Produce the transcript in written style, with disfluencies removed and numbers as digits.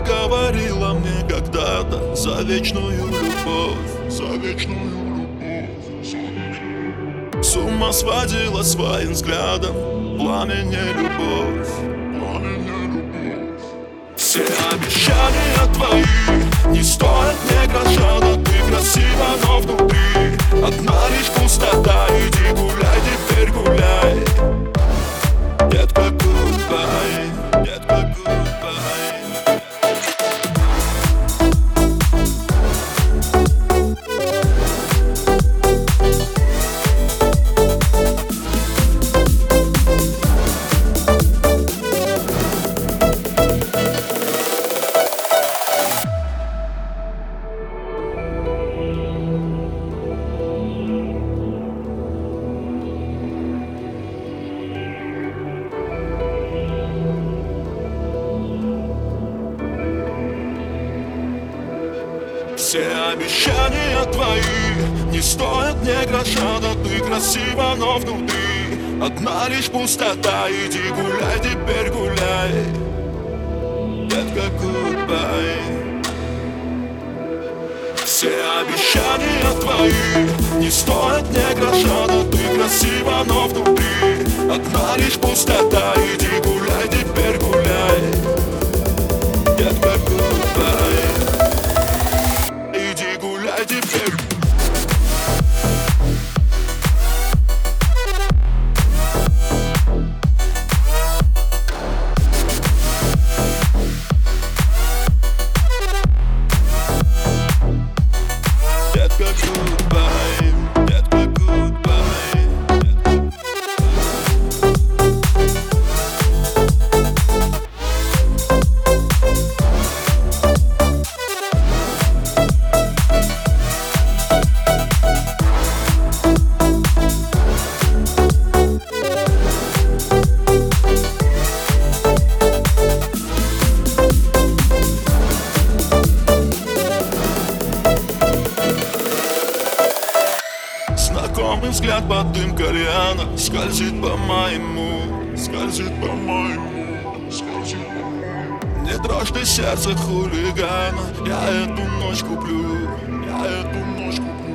говорила мне когда-то за вечную любовь, за вечную любовь. С ума сводила своим взглядом пламени любовь, пламени любовь. Все обещания твои не стоят мне гроша, да ты красива, но внутри одна лишь пустота. Иди гуляй, теперь гуляй, детка, goodbye, детка, goodbye. Все обещания твои не стоят мне гроша, да ты красива, но внутри одна лишь пустота. Иди гуляй, теперь гуляй, детка, goodbye. Все обещания твои не стоят мне гроша, да ты красива, но внутри одна лишь пустота. Иди гуляй, теперь гуляй, детка, goodbye. Иди гуляй теперь. Детка, goodbye, детка, goodbye. Знакомый взгляд под дым кальяна скользит по моему, скользит по моему, скользит по моему. Не дрожь ты сердце хулигана, я эту ночь куплю, я эту ночь куплю.